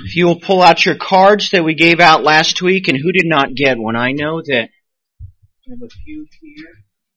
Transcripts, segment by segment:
If you will pull out your cards that we gave out last week, and who did not get one? I know that I have a few here.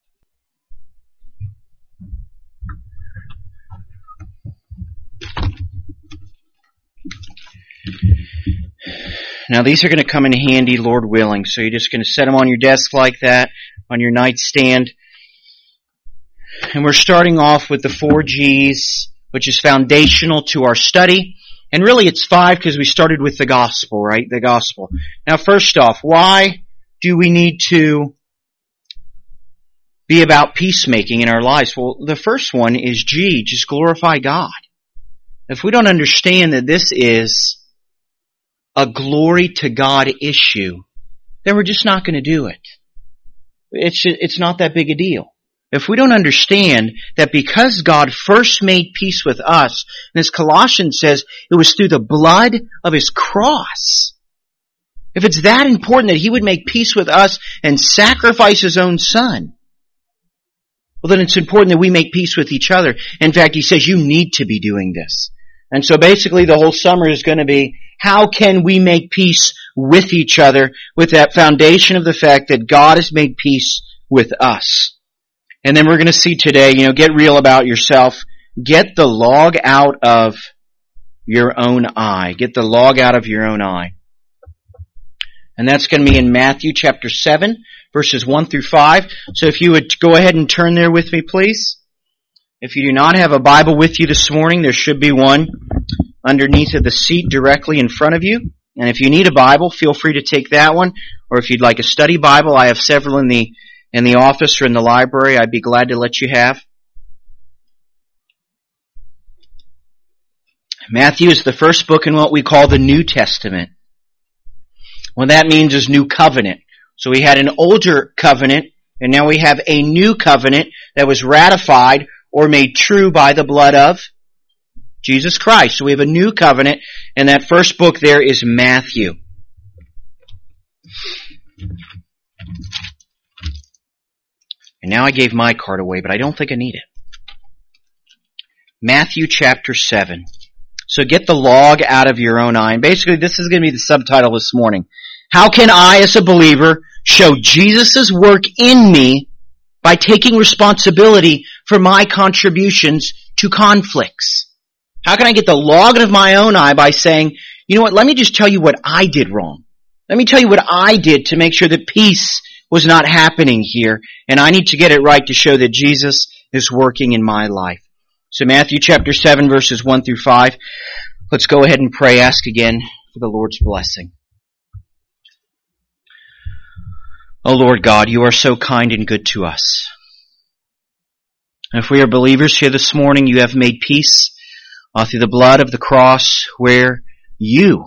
Now these are going to come in handy, Lord willing. So you're just going to set them on your desk like that, on your nightstand. And we're starting off with the 4 G's, which is foundational to our study. And really it's 5 because we started with the gospel, right? The gospel. Now first off, why do we need to be about peacemaking in our lives? Well, the first one is G, just glorify God. If we don't understand that this is a glory to God issue, then we're just not going to do it. It's not that big a deal. If we don't understand that because God first made peace with us, and as Colossians says, it was through the blood of His cross. If it's that important that He would make peace with us and sacrifice His own Son, well then it's important that we make peace with each other. In fact, He says you need to be doing this. And so basically the whole summer is going to be, how can we make peace with each other with that foundation of the fact that God has made peace with us? And then we're going to see today, get real about yourself. Get the log out of your own eye. Get the log out of your own eye. And that's going to be in Matthew chapter 7, verses 1 through 5. So if you would go ahead and turn there with me, please. If you do not have a Bible with you this morning, there should be one underneath of the seat directly in front of you. And if you need a Bible, feel free to take that one. Or if you'd like a study Bible, I have several in the office or in the library. I'd be glad to let you have. Matthew is the first book in what we call the New Testament. What that means is New Covenant. So we had an older covenant, and now we have a new covenant that was ratified or made true by the blood of Jesus Christ. So we have a new covenant, and that first book there is Matthew. And now I gave my card away, but I don't think I need it. Matthew chapter 7. So get the log out of your own eye. And basically this is going to be the subtitle this morning. How can I, as a believer, show Jesus' work in me by taking responsibility for my contributions to conflicts? How can I get the log out of my own eye by saying, you know what, let me just tell you what I did wrong. Let me tell you what I did to make sure that peace was not happening here, and I need to get it right to show that Jesus is working in my life. So Matthew chapter 7, verses 1 through 5. Let's go ahead and pray, ask again for the Lord's blessing. Oh Lord God, you are so kind and good to us. And if we are believers here this morning, you have made peace through the blood of the cross where you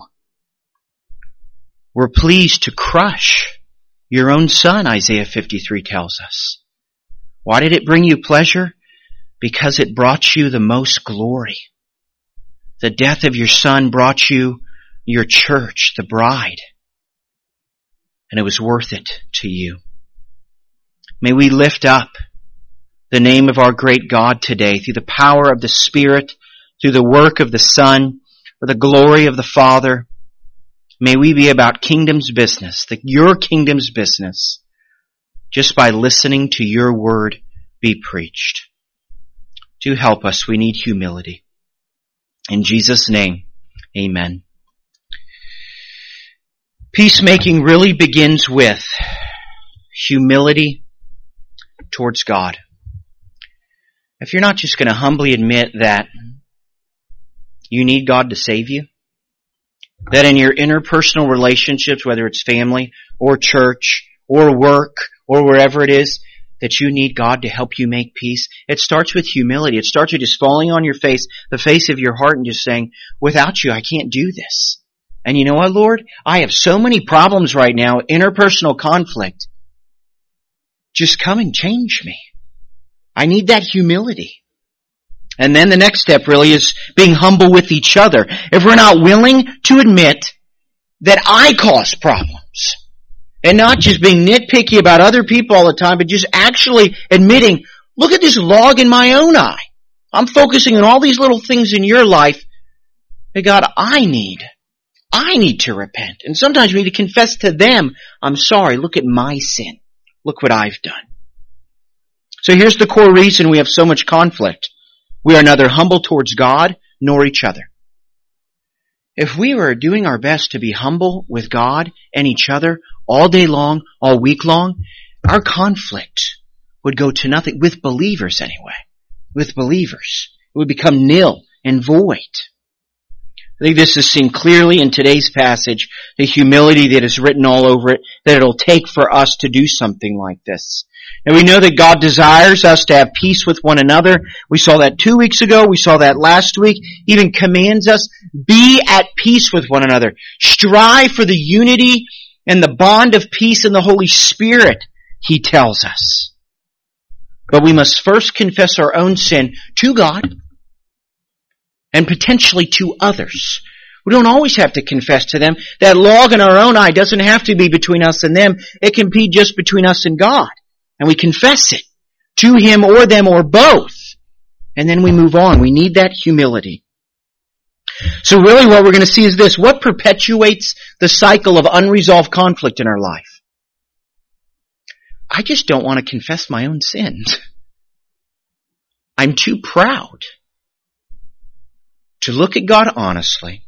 were pleased to crush your own Son, Isaiah 53 tells us. Why did it bring you pleasure? Because it brought you the most glory. The death of your Son brought you your church, the bride. And it was worth it to you. May we lift up the name of our great God today through the power of the Spirit, through the work of the Son, for the glory of the Father. May we be about kingdom's business, your kingdom's business, just by listening to your word be preached. Do help us. We need humility. In Jesus' name, amen. Peacemaking really begins with humility towards God. If you're not just going to humbly admit that you need God to save you, that in your interpersonal relationships, whether it's family or church or work or wherever it is, that you need God to help you make peace, it starts with humility. It starts with just falling on your face, the face of your heart, and just saying, without you, I can't do this. And you know what, Lord? I have so many problems right now, interpersonal conflict. Just come and change me. I need that humility. And then the next step really is being humble with each other. If we're not willing to admit that I cause problems, and not just being nitpicky about other people all the time, but just actually admitting, look at this log in my own eye. I'm focusing on all these little things in your life that God, I need I need to repent. And sometimes we need to confess to them, I'm sorry, look at my sin. Look what I've done. So here's the core reason we have so much conflict. We are neither humble towards God nor each other. If we were doing our best to be humble with God and each other all day long, all week long, our conflict would go to nothing, with believers anyway. With believers. It would become nil and void. I think this is seen clearly in today's passage, the humility that is written all over it, that it'll take for us to do something like this. And we know that God desires us to have peace with one another. We saw that 2 weeks ago. We saw that last week. He even commands us, be at peace with one another. Strive for the unity and the bond of peace in the Holy Spirit, he tells us. But we must first confess our own sin to God and potentially to others. We don't always have to confess to them. That log in our own eye doesn't have to be between us and them. It can be just between us and God. And we confess it to him or them or both. And then we move on. We need that humility. So really what we're going to see is this. What perpetuates the cycle of unresolved conflict in our life? I just don't want to confess my own sins. I'm too proud to look at God honestly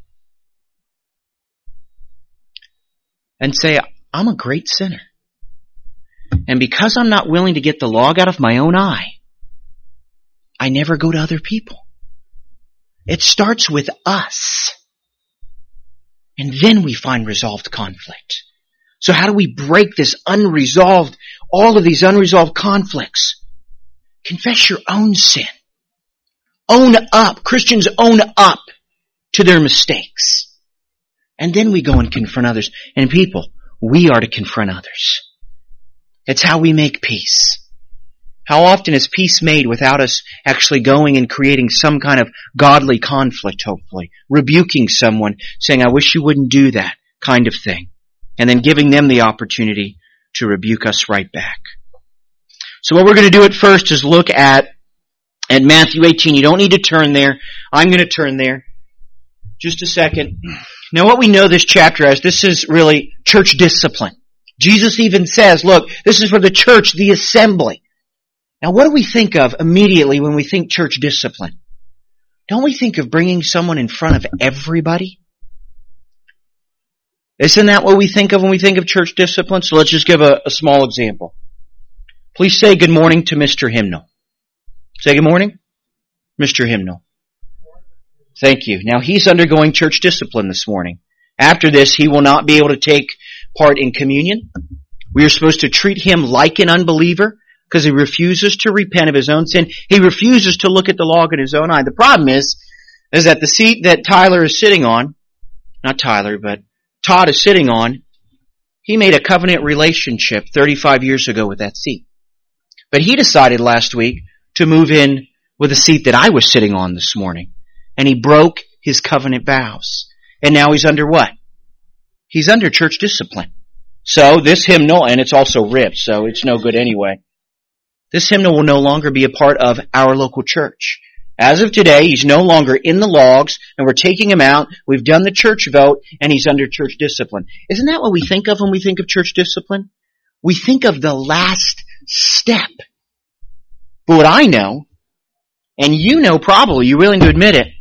and say, I'm a great sinner. And because I'm not willing to get the log out of my own eye, I never go to other people. It starts with us. And then we find resolved conflict. So how do we break this all of these unresolved conflicts? Confess your own sin. Own up. Christians own up to their mistakes. And then we go and confront others. And people, we are to confront others. It's how we make peace. How often is peace made without us actually going and creating some kind of godly conflict, hopefully? Rebuking someone, saying, I wish you wouldn't do that kind of thing. And then giving them the opportunity to rebuke us right back. So what we're going to do at first is look at Matthew 18. You don't need to turn there. I'm going to turn there. Just a second. Now what we know this chapter as, this is really church discipline. Jesus even says, look, this is for the church, the assembly. Now what do we think of immediately when we think church discipline? Don't we think of bringing someone in front of everybody? Isn't that what we think of when we think of church discipline? So let's just give a small example. Please say good morning to Mr. Hymnal. Say good morning, Mr. Hymnal. Thank you. Now he's undergoing church discipline this morning. After this, he will not be able to take part in communion. We are supposed to treat him like an unbeliever because he refuses to repent of his own sin. He refuses to look at the log in his own eye. The problem is that the seat that Tyler is sitting on, not Tyler, but Todd is sitting on, he made a covenant relationship 35 years ago with that seat. But he decided last week to move in with a seat that I was sitting on this morning. And he broke his covenant vows. And now he's under what? He's under church discipline. So this hymnal, and it's also ripped, so it's no good anyway. This hymnal will no longer be a part of our local church. As of today, he's no longer in the logs, and we're taking him out. We've done the church vote, and he's under church discipline. Isn't that what we think of when we think of church discipline? We think of the last step. But what I know, and you know probably, you're willing to admit it,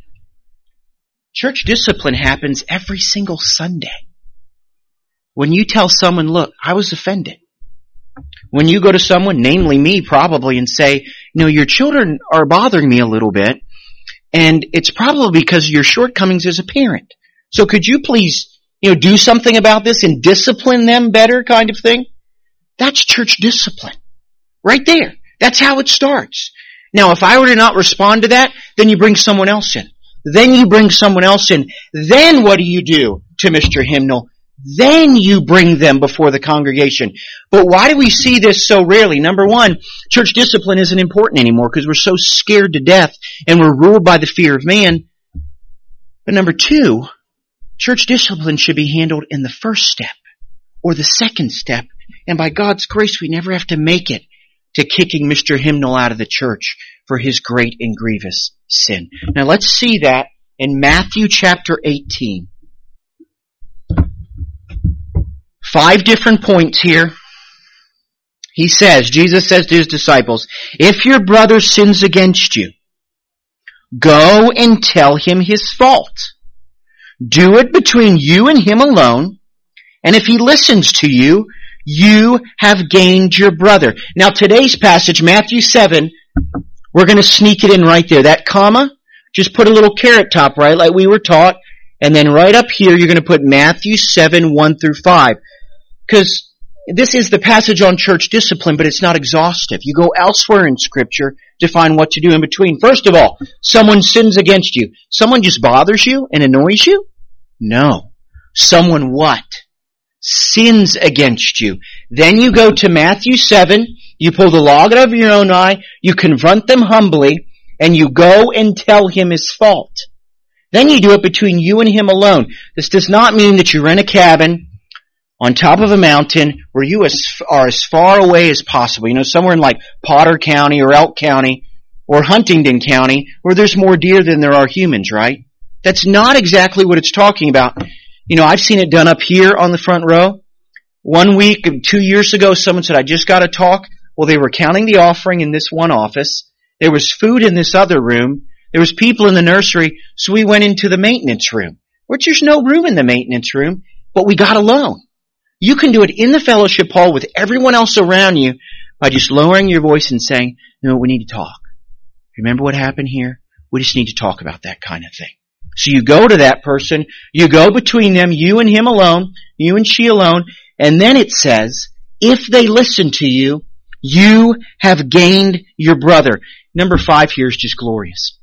church discipline happens every single Sunday. When you tell someone, look, I was offended. When you go to someone, namely me probably, and say, your children are bothering me a little bit, and it's probably because of your shortcomings as a parent. So could you please, do something about this and discipline them better kind of thing? That's church discipline. Right there. That's how it starts. Now, if I were to not respond to that, then you bring someone else in. Then you bring someone else in. Then what do you do to Mr. Hymnal? Then you bring them before the congregation. But why do we see this so rarely? Number one, church discipline isn't important anymore because we're so scared to death and we're ruled by the fear of man. But number two, church discipline should be handled in the first step or the second step. And by God's grace, we never have to make it to kicking Mr. Hymnal out of the church for his great and grievous sin. Now let's see that in Matthew chapter 18. 5 different points here. Jesus says to his disciples, if your brother sins against you, go and tell him his fault. Do it between you and him alone, and if he listens to you, you have gained your brother. Now today's passage, Matthew 7, we're going to sneak it in right there. That comma, just put a little carrot top, right, like we were taught, and then right up here you're going to put Matthew 7, 1 through 5. Because this is the passage on church discipline, but it's not exhaustive. You go elsewhere in Scripture to find what to do in between. First of all, someone sins against you. Someone just bothers you and annoys you? No. Someone what? Sins against you. Then you go to Matthew 7, you pull the log out of your own eye, you confront them humbly, and you go and tell him his fault. Then you do it between you and him alone. This does not mean that you rent a cabin on top of a mountain where you are as far away as possible. You know, somewhere in like Potter County or Elk County or Huntingdon County where there's more deer than there are humans, right? That's not exactly what it's talking about. You know, I've seen it done up here on the front row. 1 week, 2 years ago, someone said, I just got to talk. Well, they were counting the offering in this one office. There was food in this other room. There was people in the nursery. So we went into the maintenance room, which there's no room in the maintenance room, but we got alone. You can do it in the fellowship hall with everyone else around you by just lowering your voice and saying, no, we need to talk. Remember what happened here? We just need to talk about that kind of thing. So you go to that person, you go between them, you and him alone, you and she alone, and then it says, if they listen to you, you have gained your brother. Number 5 here is just glorious.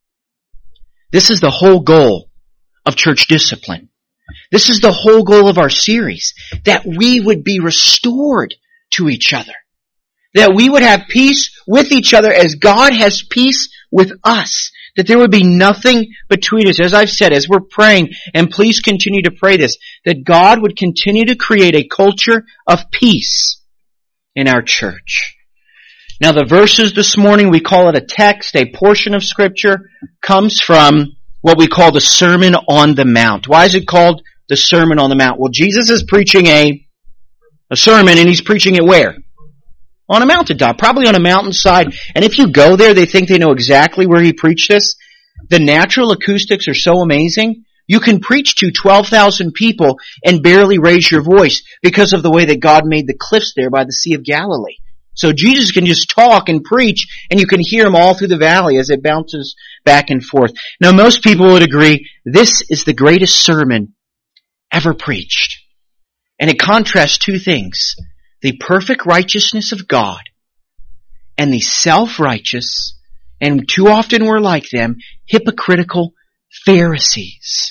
This is the whole goal of church discipline. This is the whole goal of our series, that we would be restored to each other. That we would have peace with each other as God has peace with us. That there would be nothing between us. As I've said, as we're praying, and please continue to pray this, that God would continue to create a culture of peace in our church. Now the verses this morning, we call it a text, a portion of Scripture, comes from what we call the Sermon on the Mount. Why is it called the Sermon on the Mount? Well, Jesus is preaching a sermon, and he's preaching it where? On a mountaintop, probably on a mountainside. And if you go there, they think they know exactly where he preached this. The natural acoustics are so amazing. You can preach to 12,000 people and barely raise your voice because of the way that God made the cliffs there by the Sea of Galilee. So Jesus can just talk and preach, and you can hear him all through the valley as it bounces back and forth. Now, most people would agree this is the greatest sermon ever preached. And it contrasts 2 things: the perfect righteousness of God and the self-righteous, and too often we're like them, hypocritical Pharisees.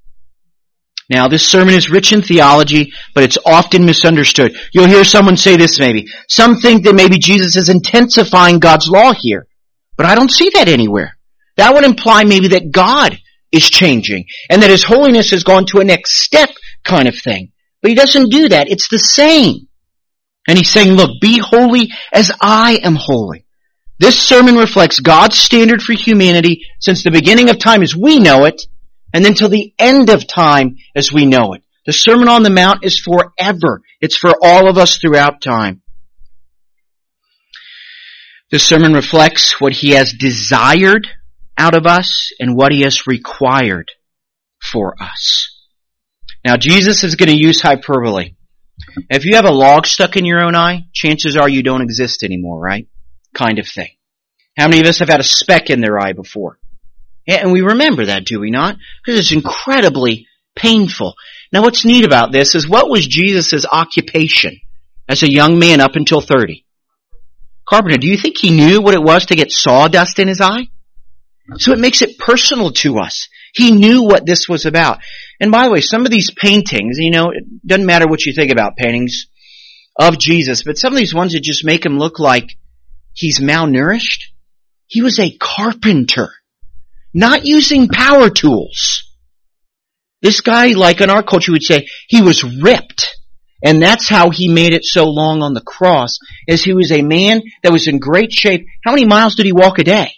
Now, this sermon is rich in theology, but it's often misunderstood. You'll hear someone say this maybe. Some think that maybe Jesus is intensifying God's law here, but I don't see that anywhere. That would imply maybe that God is changing, and that his holiness has gone to a next step kind of thing. But he doesn't do that. It's the same. And he's saying, look, be holy as I am holy. This sermon reflects God's standard for humanity since the beginning of time as we know it, and then till the end of time as we know it. The Sermon on the Mount is forever. It's for all of us throughout time. This sermon reflects what he has desired out of us and what he has required for us. Now, Jesus is going to use hyperbole. If you have a log stuck in your own eye, chances are you don't exist anymore, right? Kind of thing. How many of us have had a speck in their eye before? Yeah, and we remember that, do we not? Because it's incredibly painful. Now, what's neat about this is, what was Jesus' occupation as a young man up until 30? Carpenter. Do you think he knew what it was to get sawdust in his eye? So it makes it personal to us. He knew what this was about. And by the way, some of these paintings, you know, it doesn't matter what you think about paintings of Jesus, but some of these ones that just make him look like he's malnourished. He was a carpenter, not using power tools. This guy, like in our culture, would say he was ripped. And that's how he made it so long on the cross, as he was a man that was in great shape. How many miles did he walk a day?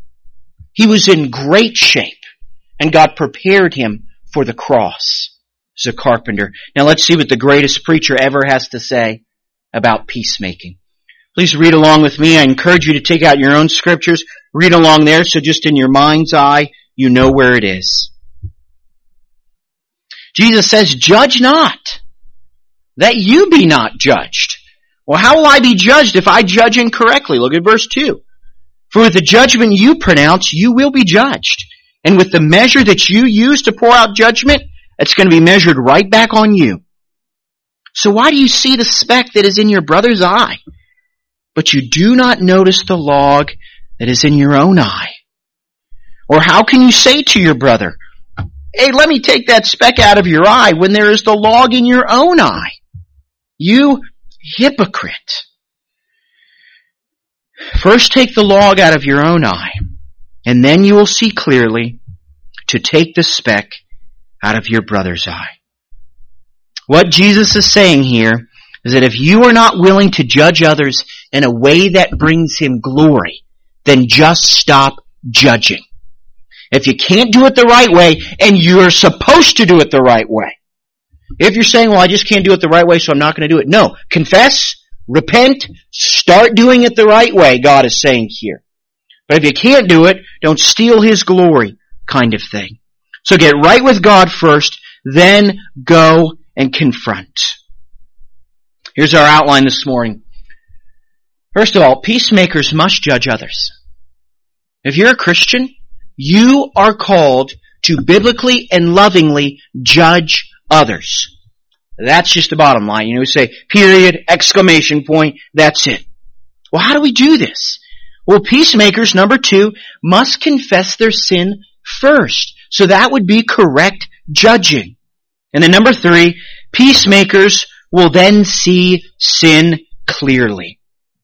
He was in great shape, and God prepared him for the cross. as a carpenter. Now let's see what the greatest preacher ever has to say about peacemaking. Please read along with me. I encourage you to take out your own scriptures, read along there, so just in your mind's eye, you know where it is. Jesus says, "Judge not, that you be not judged." Well, how will I be judged if I judge incorrectly? Look at verse 2. "For with the judgment you pronounce, you will be judged. And with the measure that you use to pour out judgment, it's going to be measured right back on you. So why do you see the speck that is in your brother's eye, but you do not notice the log that is in your own eye? Or how can you say to your brother, 'Hey, let me take that speck out of your eye,' when there is the log in your own eye? You hypocrite. First take the log out of your own eye, and then you will see clearly to take the speck out of your brother's eye." What Jesus is saying here is that if you are not willing to judge others in a way that brings Him glory, then just stop judging. If you can't do it the right way, and you're supposed to do it the right way. If you're saying, "Well, I just can't do it the right way, so I'm not going to do it." No, confess, repent, start doing it the right way, God is saying here. But if you can't do it, don't steal His glory, kind of thing. So get right with God first, then go and confront. Here's our outline this morning. First of all, peacemakers must judge others. If you're a Christian, you are called to biblically and lovingly judge others. That's just the bottom line. We say, period, exclamation point, that's it. Well, how do we do this? Well, peacemakers, number 2, must confess their sin first. So that would be correct judging. And then number 3, peacemakers will then see sin clearly.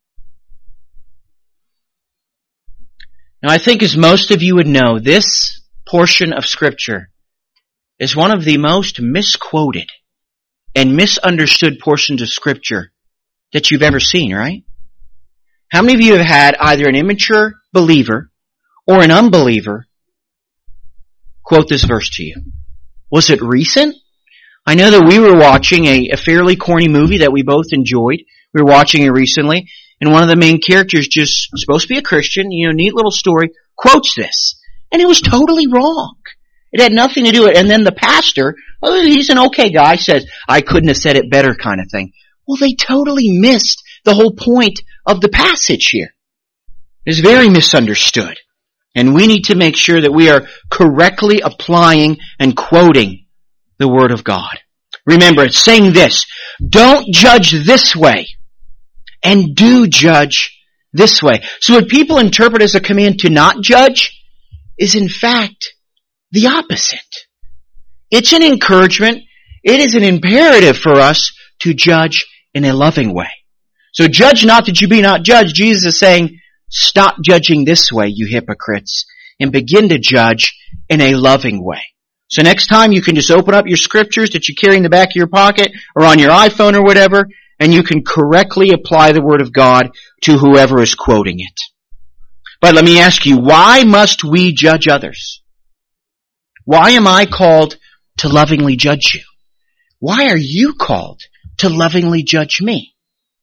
Now, I think as most of you would know, this portion of Scripture is one of the most misquoted and misunderstood portions of Scripture that you've ever seen, right? How many of you have had either an immature believer or an unbeliever quote this verse to you? Was it recent? I know that we were watching a fairly corny movie that we both enjoyed. We were watching it recently, and one of the main characters, just supposed to be a Christian, neat little story, quotes this. And it was totally wrong. It had nothing to do with it. And then the pastor, he's an okay guy, says, "I couldn't have said it better," kind of thing. Well, they totally missed the whole point of the passage here. It's very misunderstood. And we need to make sure that we are correctly applying and quoting the Word of God. Remember, it's saying this: don't judge this way, and do judge this way. So what people interpret as a command to not judge is in fact the opposite. It's an encouragement. It is an imperative for us to judge in a loving way. So judge not that you be not judged. Jesus is saying, stop judging this way, you hypocrites, and begin to judge in a loving way. So next time you can just open up your scriptures that you carry in the back of your pocket or on your iPhone or whatever, and you can correctly apply the Word of God to whoever is quoting it. But let me ask you, why must we judge others? Why am I called to lovingly judge you? Why are you called to lovingly judge me?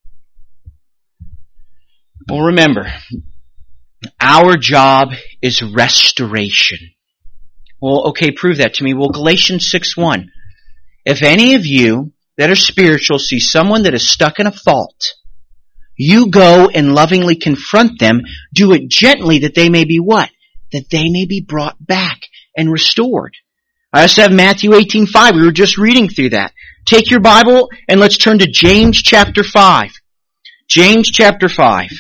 Well, remember, our job is restoration. Well, okay, prove that to me. Well, Galatians 6:1. If any of you that are spiritual see someone that is stuck in a fault, you go and lovingly confront them. Do it gently that they may be what? That they may be brought back and restored. I also have Matthew 18:5. We were just reading through that. Take your Bible and let's turn to James chapter 5. James chapter 5.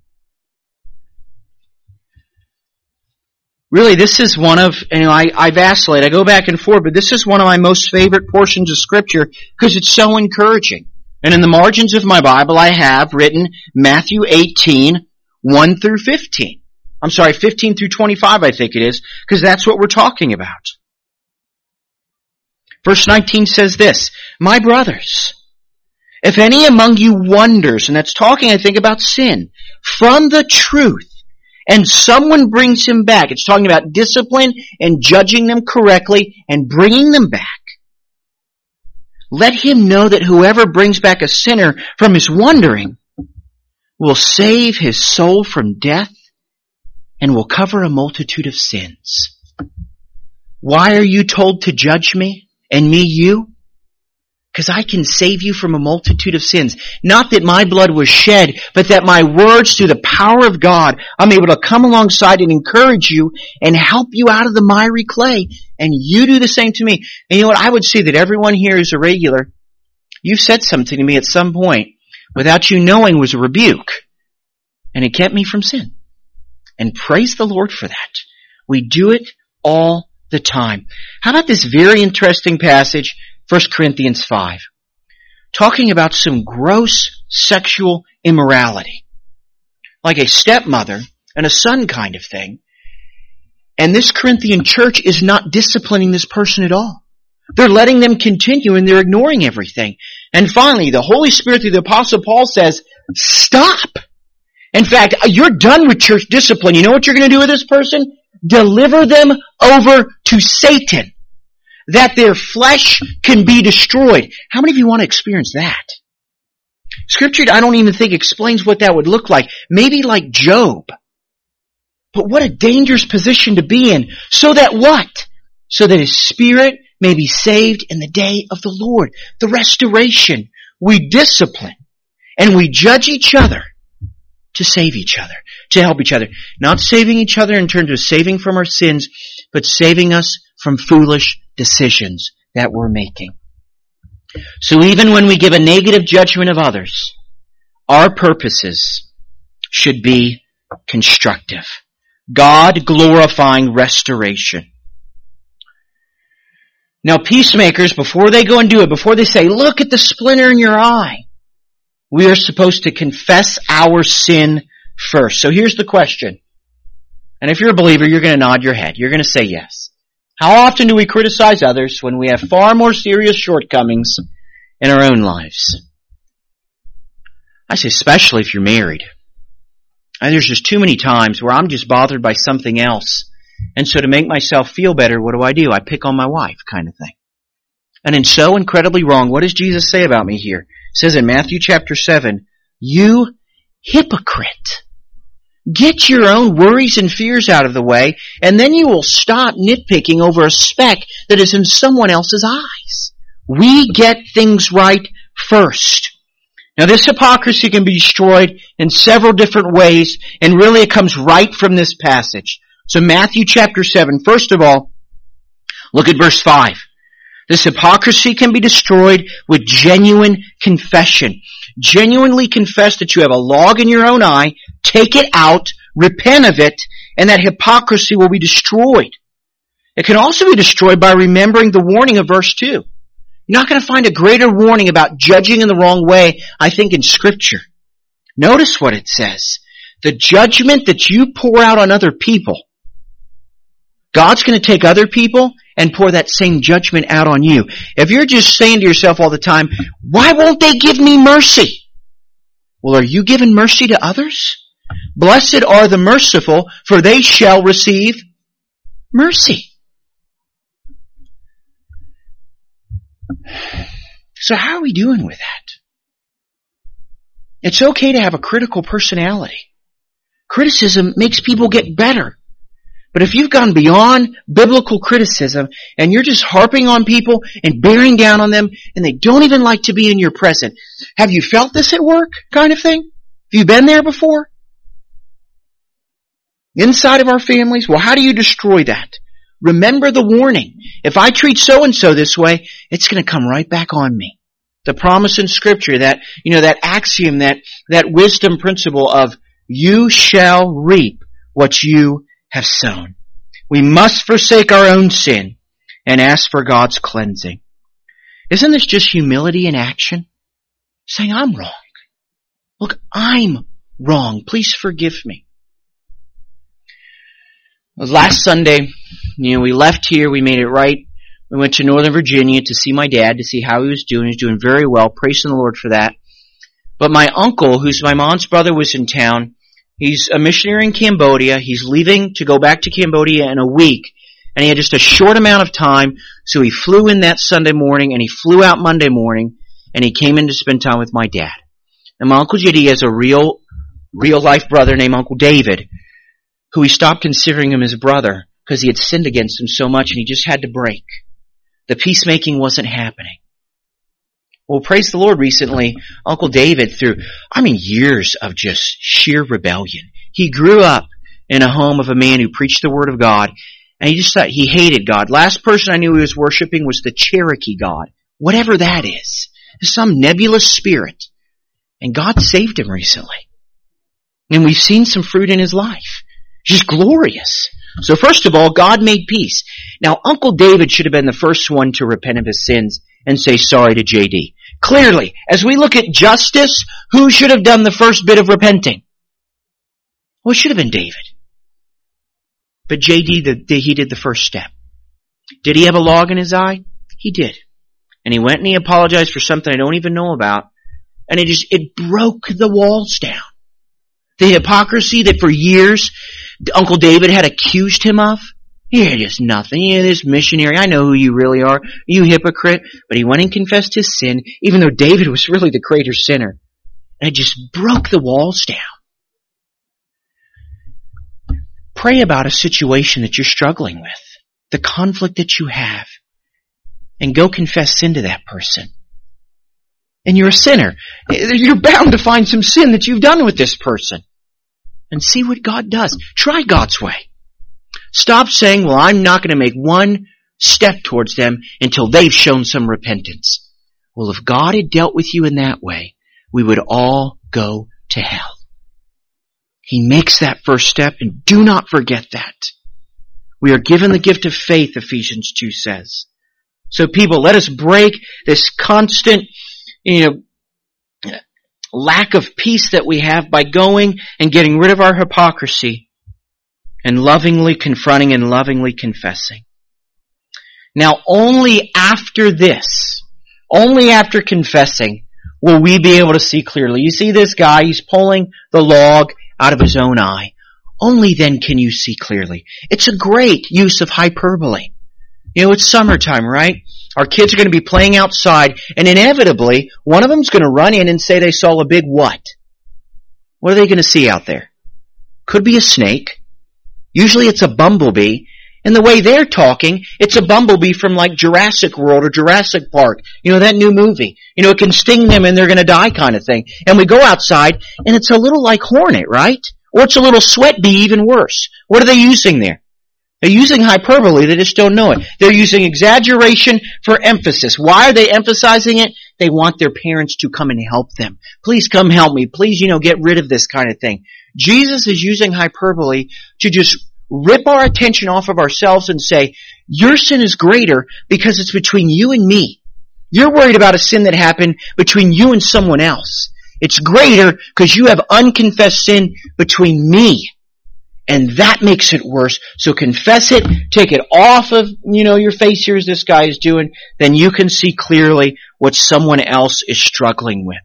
Really, this is one of, I vacillate, I go back and forth, but this is one of my most favorite portions of Scripture because it's so encouraging. And in the margins of my Bible, I have written Matthew 18:1 through 15. I'm sorry, 15 through 25, I think it is, because that's what we're talking about. Verse 19 says this: My brothers, if any among you wonders, and that's talking, I think, about sin, from the truth, and someone brings him back. It's talking about discipline and judging them correctly and bringing them back. let him know that whoever brings back a sinner from his wandering will save his soul from death and will cover a multitude of sins. Why are you told to judge me and me you? Because I can save you from a multitude of sins. Not that my blood was shed, but that my words through the power of God, I'm able to come alongside and encourage you and help you out of the miry clay. And you do the same to me. And you know what? I would say that everyone here is a regular. You've said something to me at some point without you knowing was a rebuke. And it kept me from sin. And praise the Lord for that. We do it all the time. How about this very interesting passage, 1 Corinthians 5, talking about some gross sexual immorality, like a stepmother and a son kind of thing. And this Corinthian church is not disciplining this person at all. They're letting them continue and they're ignoring everything. And finally, the Holy Spirit through the Apostle Paul says, stop. In fact, you're done with church discipline. You know what you're going to do with this person? Deliver them over to Satan, that their flesh can be destroyed. How many of you want to experience that? Scripture, I don't even think explains what that would look like. Maybe like Job. But what a dangerous position to be in. So that what? So that his spirit may be saved in the day of the Lord. The restoration. We discipline and we judge each other to save each other, to help each other. Not saving each other in terms of saving from our sins, but saving us from foolish decisions that we're making. So even when we give a negative judgment of others, our purposes should be constructive. God-glorifying restoration. Now peacemakers, before they go and do it, before they say, look at the splinter in your eye, we are supposed to confess our sin first. So here's the question. And if you're a believer, you're going to nod your head. You're going to say yes. How often do we criticize others when we have far more serious shortcomings in our own lives? I say especially if you're married. And there's just too many times where I'm just bothered by something else. And so to make myself feel better, what do? I pick on my wife, kind of thing. And in so incredibly wrong, what does Jesus say about me here? It says in Matthew chapter 7, you hypocrite. Get your own worries and fears out of the way, and then you will stop nitpicking over a speck that is in someone else's eyes. We get things right first. Now this hypocrisy can be destroyed in several different ways, and really it comes right from this passage. So Matthew chapter 7, first of all, look at verse 5. This hypocrisy can be destroyed with genuine confession. Genuinely confess that you have a log in your own eye, take it out, repent of it, and that hypocrisy will be destroyed. It can also be destroyed by remembering the warning of verse 2. You're not going to find a greater warning about judging in the wrong way, I think, in Scripture. Notice what it says. The judgment that you pour out on other people, God's going to take other people and pour that same judgment out on you. If you're just saying to yourself all the time, why won't they give me mercy? Well, are you giving mercy to others? Blessed are the merciful, for they shall receive mercy. So how are we doing with that? It's okay to have a critical personality. Criticism makes people get better. But if you've gone beyond biblical criticism and you're just harping on people and bearing down on them and they don't even like to be in your presence, have you felt this at work kind of thing? Have you been there before? Inside of our families? Well, how do you destroy that? Remember the warning. If I treat so-and-so this way, it's going to come right back on me. The promise in Scripture, that axiom, that wisdom principle of you shall reap what you have sown. We must forsake our own sin and ask for God's cleansing. Isn't this just humility in action? Saying, I'm wrong. Look, I'm wrong. Please forgive me. Last Sunday, we left here. We made it right. We went to Northern Virginia to see my dad, to see how he was doing. He's doing very well. Praising the Lord for that. But my uncle, who's my mom's brother, was in town. He's a missionary in Cambodia. He's leaving to go back to Cambodia in a week. And he had just a short amount of time. So he flew in that Sunday morning, and he flew out Monday morning, and he came in to spend time with my dad. And my Uncle JD has a real life brother named Uncle David, who he stopped considering him his brother because he had sinned against him so much and he just had to break. The peacemaking wasn't happening. Well, praise the Lord, recently, Uncle David, through, years of just sheer rebellion. He grew up in a home of a man who preached the Word of God, and he just thought he hated God. Last person I knew he was worshiping was the Cherokee God, whatever that is. Some nebulous spirit. And God saved him recently. And we've seen some fruit in his life. Just glorious. So first of all, God made peace. Now, Uncle David should have been the first one to repent of his sins and say sorry to JD. Clearly, as we look at justice, who should have done the first bit of repenting? Well, it should have been David. But JD, he did the first step. Did he have a log in his eye? He did. And he went and he apologized for something I don't even know about. And it broke the walls down. The hypocrisy that for years Uncle David had accused him of. You're just nothing. You're this missionary. I know who you really are. You hypocrite. But he went and confessed his sin, even though David was really the greater sinner. And it just broke the walls down. Pray about a situation that you're struggling with, the conflict that you have, and go confess sin to that person. And you're a sinner. You're bound to find some sin that you've done with this person. And see what God does. Try God's way. Stop saying, well, I'm not going to make one step towards them until they've shown some repentance. Well, if God had dealt with you in that way, we would all go to hell. He makes that first step, and do not forget that. We are given the gift of faith, Ephesians 2 says. So people, let us break this constant, lack of peace that we have by going and getting rid of our hypocrisy and lovingly confronting and lovingly confessing. Now, only after this, only after confessing, will we be able to see clearly. You see this guy, he's pulling the log out of his own eye. Only then can you see clearly. It's a great use of hyperbole. It's summertime, right? Our kids are going to be playing outside, and inevitably, one of them's going to run in and say they saw a big what? What are they going to see out there? Could be a snake. Usually it's a bumblebee. And the way they're talking, it's a bumblebee from like Jurassic World or Jurassic Park. That new movie. It can sting them and they're going to die kind of thing. And we go outside, and it's a little like hornet, right? Or it's a little sweat bee, even worse. What are they using there? They're using hyperbole, they just don't know it. They're using exaggeration for emphasis. Why are they emphasizing it? They want their parents to come and help them. Please come help me. Please, get rid of this kind of thing. Jesus is using hyperbole to just rip our attention off of ourselves and say, your sin is greater because it's between you and me. You're worried about a sin that happened between you and someone else. It's greater because you have unconfessed sin between me. And that makes it worse. So confess it, take it off of, your face here as this guy is doing. Then you can see clearly what someone else is struggling with.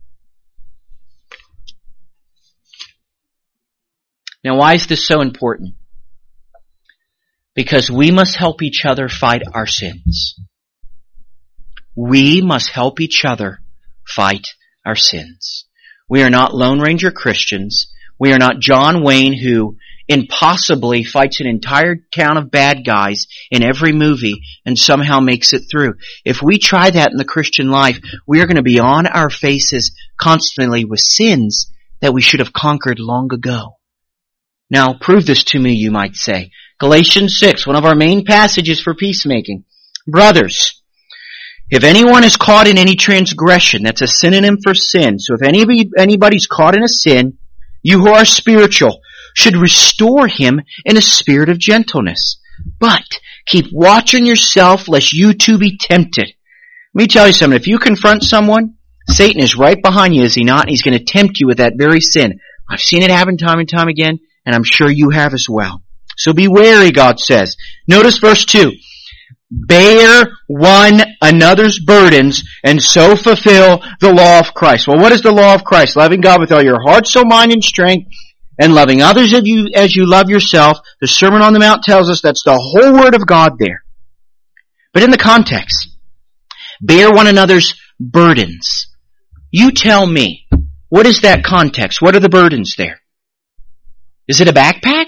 Now, why is this so important? Because we must help each other fight our sins. We must help each other fight our sins. We are not Lone Ranger Christians. We are not John Wayne who impossibly fights an entire town of bad guys in every movie and somehow makes it through. If we try that in the Christian life, we are going to be on our faces constantly with sins that we should have conquered long ago. Now, prove this to me, you might say. Galatians 6, one of our main passages for peacemaking. Brothers, if anyone is caught in any transgression, that's a synonym for sin. So if anybody's caught in a sin, you who are spiritual should restore him in a spirit of gentleness. But keep watch on yourself lest you too be tempted. Let me tell you something. If you confront someone, Satan is right behind you, is he not? And he's going to tempt you with that very sin. I've seen it happen time and time again, and I'm sure you have as well. So be wary, God says. Notice verse 2. Bear one another's burdens and so fulfill the law of Christ. Well, what is the law of Christ? Loving God with all your heart, soul, mind, and strength, and loving others as you love yourself. The Sermon on the Mount tells us that's the whole Word of God there. But in the context, bear one another's burdens. You tell me, what is that context? What are the burdens there? Is it a backpack?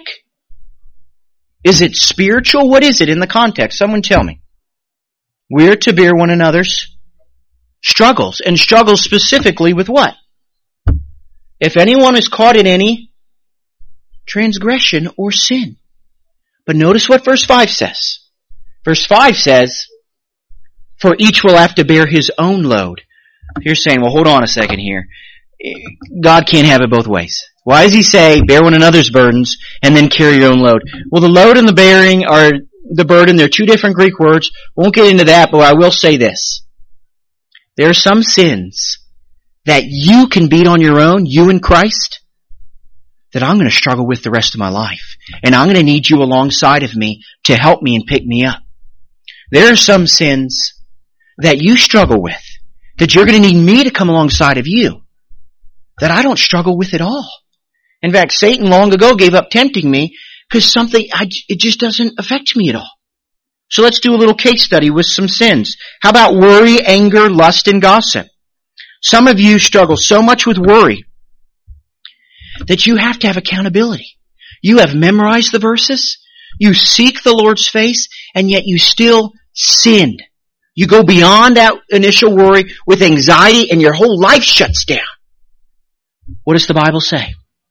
Is it spiritual? What is it in the context? Someone tell me. We're to bear one another's struggles, and struggles specifically with what? If anyone is caught in any transgression or sin. But notice what verse 5 says. Verse 5 says, for each will have to bear his own load. You're saying, well, hold on a second here. God can't have it both ways. Why does he say, bear one another's burdens and then carry your own load? Well, the load and the bearing are the burden. They're two different Greek words. Won't get into that, but I will say this. There are some sins that you can beat on your own, you and Christ, that I'm going to struggle with the rest of my life. And I'm going to need you alongside of me to help me and pick me up. There are some sins that you struggle with, that you're going to need me to come alongside of you, that I don't struggle with at all. In fact, Satan long ago gave up tempting me because it just doesn't affect me at all. So let's do a little case study with some sins. How about worry, anger, lust, and gossip? Some of you struggle so much with worry that you have to have accountability. You have memorized the verses, you seek the Lord's face, and yet you still sin. You go beyond that initial worry with anxiety and your whole life shuts down. What does the Bible say?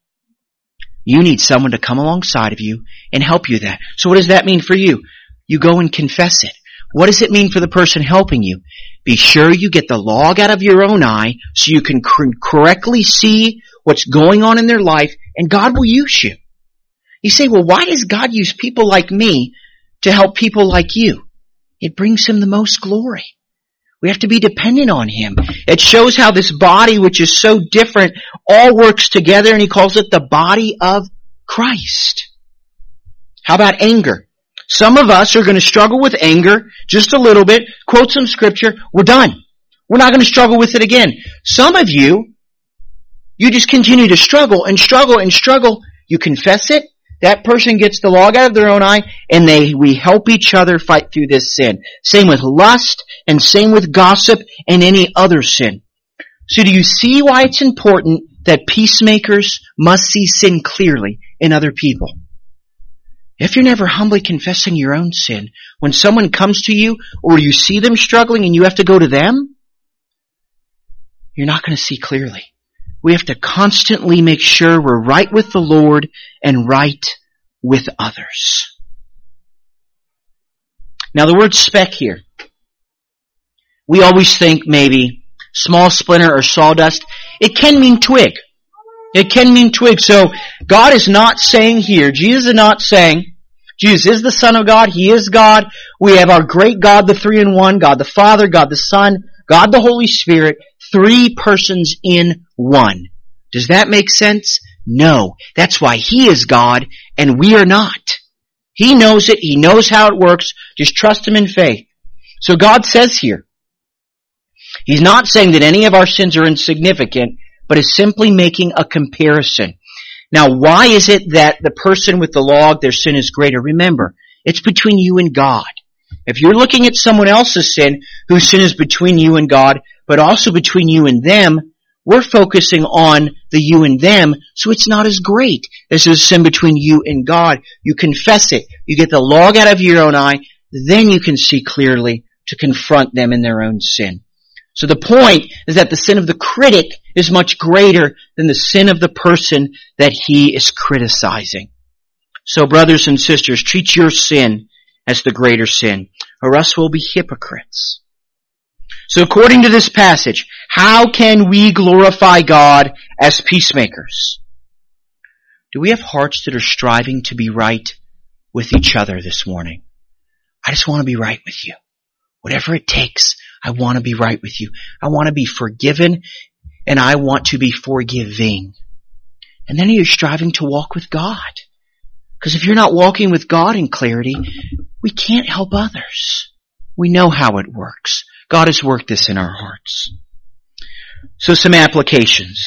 You need someone to come alongside of you and help you that. So what does that mean for you? You go and confess it. What does it mean for the person helping you? Be sure you get the log out of your own eye so you can correctly see what's going on in their life, and God will use you. You say, well, why does God use people like me to help people like you? It brings him the most glory. We have to be dependent on him. It shows how this body, which is so different, all works together, and he calls it the body of Christ. How about anger? Some of us are going to struggle with anger just a little bit, quote some scripture, we're done. We're not going to struggle with it again. Some of you just continue to struggle and struggle and struggle. You confess it, that person gets the log out of their own eye, and we help each other fight through this sin. Same with lust, and same with gossip and any other sin. So do you see why it's important that peacemakers must see sin clearly in other people? If you're never humbly confessing your own sin, when someone comes to you or you see them struggling and you have to go to them, you're not going to see clearly. We have to constantly make sure we're right with the Lord and right with others. Now the word speck here, we always think maybe small splinter or sawdust. It can mean twig. It can mean twig. So God is not saying here, Jesus is not saying, Jesus is the Son of God, He is God. We have our great God, the 3-in-1, God the Father, God the Son, God the Holy Spirit, 3 persons in one. Does that make sense? No. That's why He is God and we are not. He knows it. He knows how it works. Just trust Him in faith. So God says here, He's not saying that any of our sins are insignificant, but is simply making a comparison. Now, why is it that the person with the log, their sin is greater? Remember, it's between you and God. If you're looking at someone else's sin, whose sin is between you and God, but also between you and them, we're focusing on the you and them, so it's not as great as a sin between you and God. You confess it. You get the log out of your own eye, then you can see clearly to confront them in their own sin. So the point is that the sin of the critic is much greater than the sin of the person that he is criticizing. So brothers and sisters, treat your sin as the greater sin, or else we'll be hypocrites. So according to this passage, how can we glorify God as peacemakers? Do we have hearts that are striving to be right with each other this morning? I just want to be right with you. Whatever it takes, I want to be right with you. I want to be forgiven, and I want to be forgiving. And then you're striving to walk with God. Because if you're not walking with God in clarity, we can't help others. We know how it works. God has worked this in our hearts. So some applications.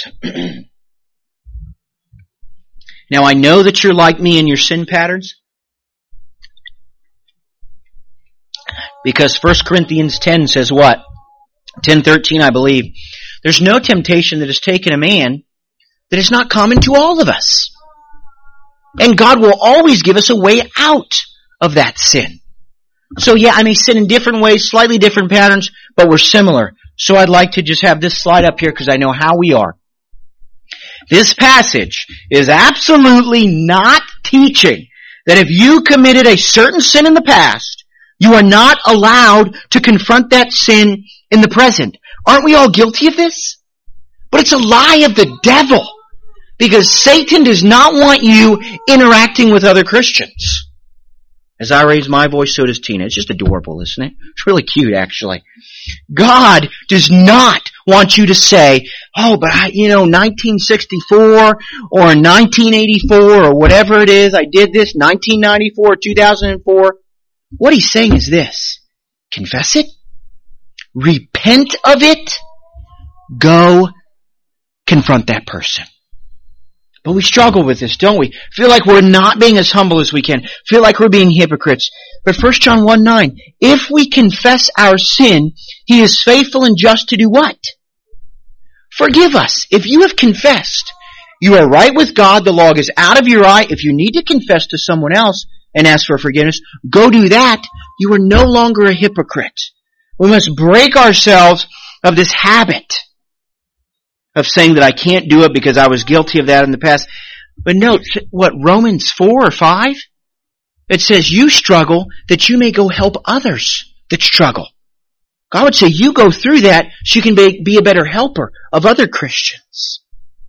Now I know that you're like me in your sin patterns. Because 1 Corinthians 10 says what? 10:13, I believe. There's no temptation that has taken a man that is not common to all of us. And God will always give us a way out of that sin. So yeah, I may sin in different ways, slightly different patterns, but we're similar. So I'd like to just have this slide up here because I know how we are. This passage is absolutely not teaching that if you committed a certain sin in the past, you are not allowed to confront that sin in the present. Aren't we all guilty of this? But it's a lie of the devil. Because Satan does not want you interacting with other Christians. As I raise my voice, so does Tina. It's just adorable, isn't it? It's really cute, actually. God does not want you to say, oh, but 1964 or 1984 or whatever it is, I did this, 1994, 2004. What he's saying is this: confess it, repent of it, go confront that person. But we struggle with this, don't we? Feel like we're not being as humble as we can. Feel like we're being hypocrites. But 1 John 1:9, if we confess our sin, He is faithful and just to do what? Forgive us. If you have confessed, you are right with God, the log is out of your eye. If you need to confess to someone else and ask for forgiveness, go do that. You are no longer a hypocrite. We must break ourselves of this habit of saying that I can't do it because I was guilty of that in the past. But note, what, Romans 4 or 5? It says you struggle that you may go help others that struggle. God would say you go through that so you can be a better helper of other Christians.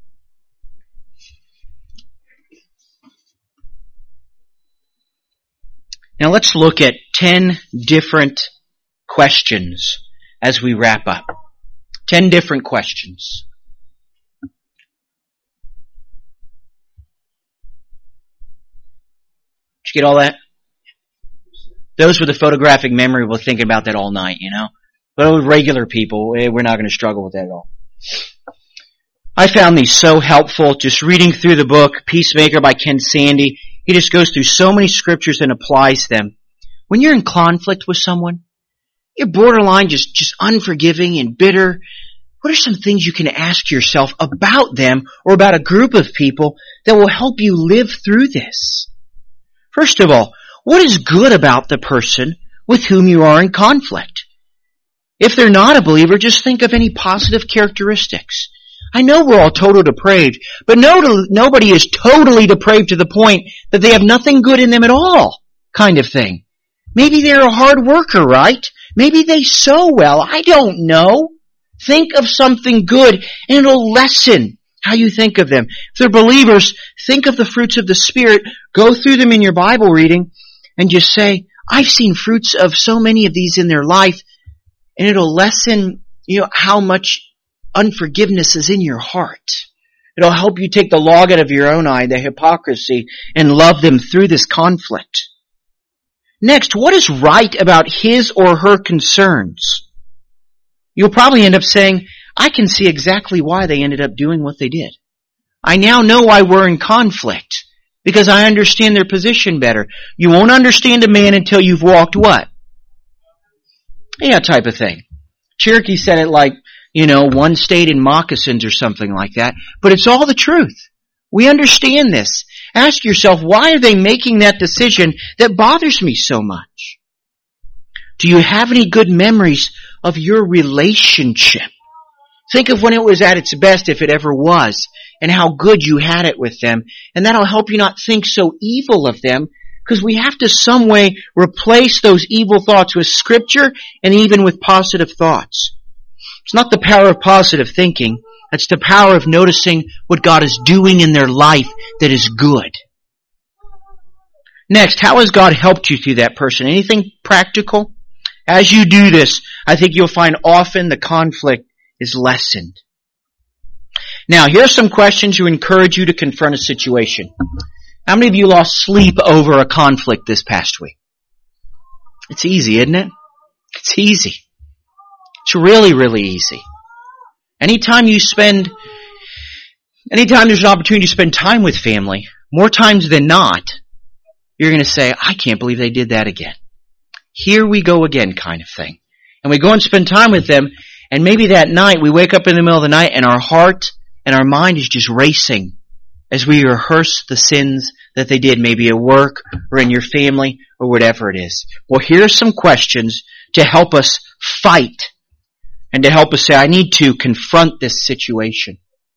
Now let's look at 10 different questions as we wrap up. 10 different questions. Did you get all that? Those with a photographic memory will think about that all night, But with regular people, we're not going to struggle with that at all. I found these so helpful, just reading through the book, Peacemaker by Ken Sande. He just goes through so many scriptures and applies them. When you're in conflict with someone, you're borderline just unforgiving and bitter, what are some things you can ask yourself about them or about a group of people that will help you live through this? First of all, what is good about the person with whom you are in conflict? If they're not a believer, just think of any positive characteristics. I know we're all total depraved, but nobody is totally depraved to the point that they have nothing good in them at all, kind of thing. Maybe they're a hard worker, right? Maybe they sew well. I don't know. Think of something good and it'll lessen how you think of them. If they're believers, think of the fruits of the Spirit. Go through them in your Bible reading and just say, I've seen fruits of so many of these in their life, and it'll lessen, how much unforgiveness is in your heart. It'll help you take the log out of your own eye, the hypocrisy, and love them through this conflict. Next, what is right about his or her concerns? You'll probably end up saying, I can see exactly why they ended up doing what they did. I now know why we're in conflict, because I understand their position better. You won't understand a man until you've walked what? Yeah, type of thing. Cherokee said it like, one stayed in moccasins or something like that, but it's all the truth. We understand this. Ask yourself, why are they making that decision that bothers me so much? Do you have any good memories of your relationship? Think of when it was at its best, if it ever was, and how good you had it with them. And that'll help you not think so evil of them, because we have to some way replace those evil thoughts with Scripture and even with positive thoughts. It's not the power of positive thinking. It's the power of noticing what God is doing in their life that is good. Next, how has God helped you through that person? Anything practical? As you do this, I think you'll find often the conflict is lessened. Now, here are some questions to encourage you to confront a situation. How many of you lost sleep over a conflict this past week? It's easy, isn't it? It's easy. It's really, really easy. Anytime there's an opportunity to spend time with family, more times than not, you're going to say, I can't believe they did that again. here we go again kind of thing. And we go and spend time with them, and maybe that night we wake up in the middle of the night and our heart and our mind is just racing as we rehearse the sins that they did, maybe at work or in your family or whatever it is. Well, here are some questions to help us fight and to help us say, I need to confront this situation.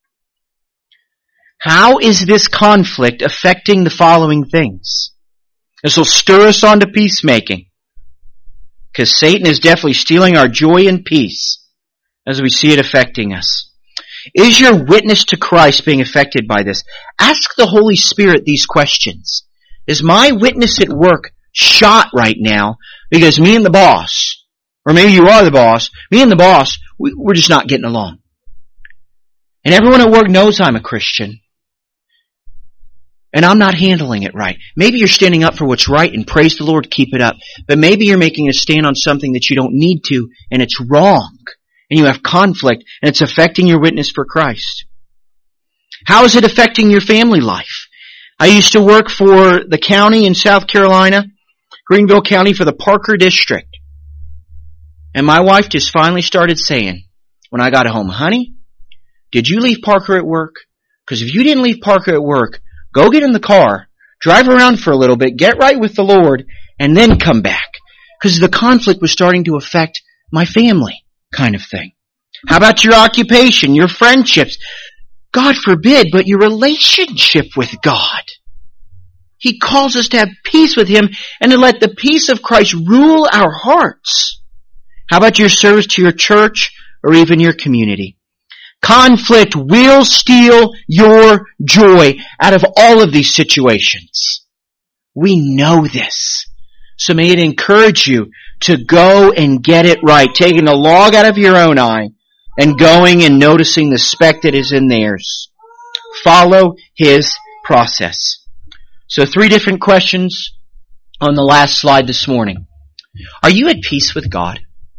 How is this conflict affecting the following things? This will stir us on to peacemaking, because Satan is definitely stealing our joy and peace as we see it affecting us. Is your witness to Christ being affected by this? Ask the Holy Spirit these questions. Is my witness at work shot right now because me and the boss, or maybe you are the boss, me and the boss, we're just not getting along? And everyone at work knows I'm a Christian, and I'm not handling it right. Maybe you're standing up for what's right, and praise the Lord, keep it up. But maybe you're making a stand on something that you don't need to, and it's wrong. And you have conflict, and it's affecting your witness for Christ. How is it affecting your family life? I used to work for the county in South Carolina, Greenville County, for the Parker District. And my wife just finally started saying, when I got home, honey, did you leave Parker at work? Because if you didn't leave Parker at work, go get in the car, drive around for a little bit, get right with the Lord, and then come back. Because the conflict was starting to affect my family. Kind of thing. How about your occupation, your friendships? God forbid, but your relationship with God. He calls us to have peace with Him and to let the peace of Christ rule our hearts. How about your service to your church or even your community? Conflict will steal your joy out of all of these situations. We know this. So may it encourage you to go and get it right, taking the log out of your own eye and going and noticing the speck that is in theirs. Follow His process. So 3 different questions on the last slide this morning. Are you at peace with God?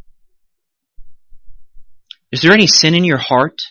Is there any sin in your heart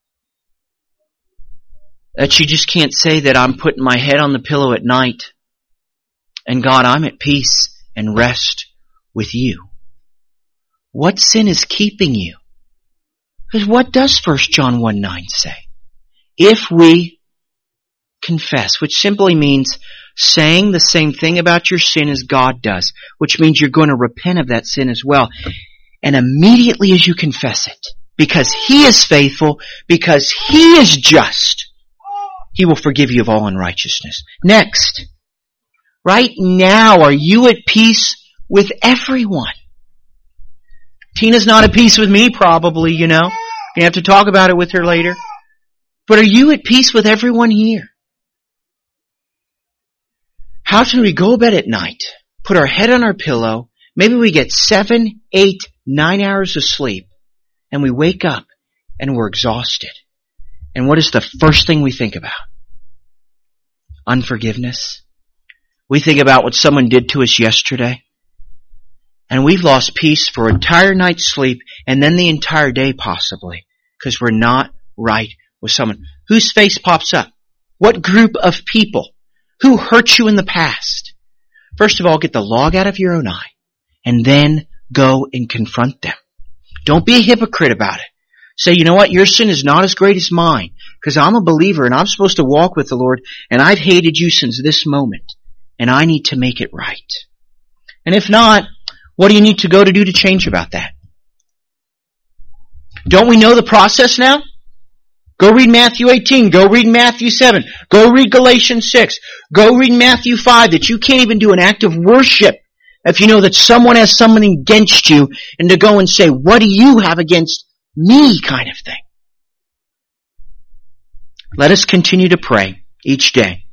that you just can't say that I'm putting my head on the pillow at night and God, I'm at peace and rest with you? What sin is keeping you? Because what does 1 John 1:9 say? If we confess, which simply means saying the same thing about your sin as God does, which means you're going to repent of that sin as well. And immediately as you confess it, because He is faithful, because He is just, He will forgive you of all unrighteousness. Next, right now, are you at peace with everyone? Tina's not at peace with me, probably, you know. You have to talk about it with her later. But are you at peace with everyone here? How can we go to bed at night, put our head on our pillow, maybe we get 7, 8, 9 hours of sleep, and we wake up and we're exhausted. And what is the first thing we think about? Unforgiveness. We think about what someone did to us yesterday. And we've lost peace for an entire night's sleep and then the entire day possibly, because we're not right with someone. Whose face pops up? What group of people? Who hurt you in the past? First of all, get the log out of your own eye and then go and confront them. Don't be a hypocrite about it. Say, you know what? Your sin is not as great as mine because I'm a believer and I'm supposed to walk with the Lord and I've hated you since this moment and I need to make it right. And if not, what do you need to go to do to change about that? Don't we know the process now? Go read Matthew 18. Go read Matthew 7. Go read Galatians 6. Go read Matthew 5 that you can't even do an act of worship if you know that someone has something against you and to go and say, what do you have against me kind of thing. Let us continue to pray each day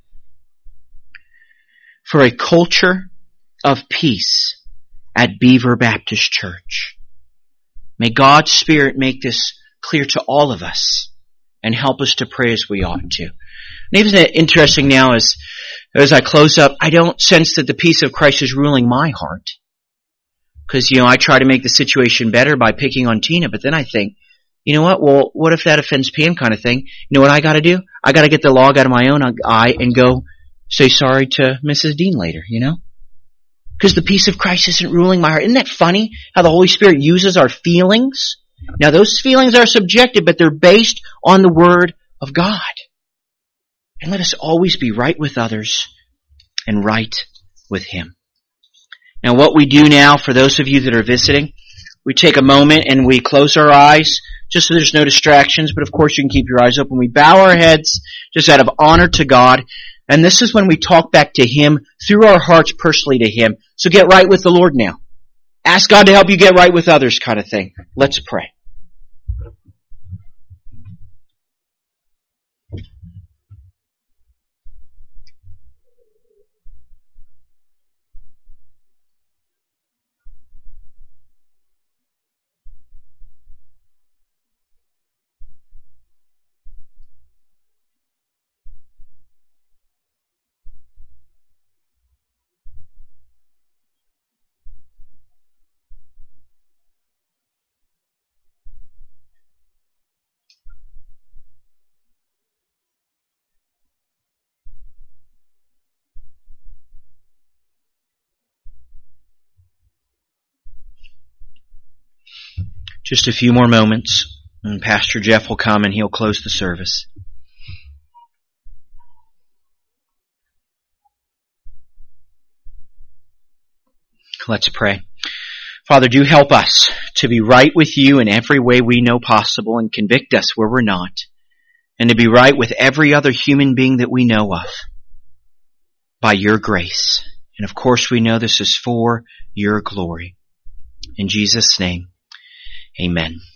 for a culture of peace at Beaver Baptist Church. May God's Spirit make this clear to all of us and help us to pray as we ought to. And isn't it interesting now as I close up, I don't sense that the peace of Christ is ruling my heart. Because, I try to make the situation better by picking on Tina, but then I think, you know what? Well, what if that offends Pam kind of thing? You know what I gotta do? I gotta get the log out of my own eye and go say sorry to Mrs. Dean later, because the peace of Christ isn't ruling my heart. Isn't that funny how the Holy Spirit uses our feelings? Now those feelings are subjective, but they're based on the Word of God. And let us always be right with others and right with Him. Now what we do now, for those of you that are visiting, we take a moment and we close our eyes just so there's no distractions, but of course you can keep your eyes open. We bow our heads just out of honor to God, and this is when we talk back to Him through our hearts personally to Him. So get right with the Lord now. Ask God to help you get right with others kind of thing. Let's pray. Just a few more moments, and Pastor Jeff will come and he'll close the service. Let's pray. Father, do help us to be right with you in every way we know possible, and convict us where we're not, and to be right with every other human being that we know of by your grace. And of course we know this is for your glory. In Jesus' name, amen.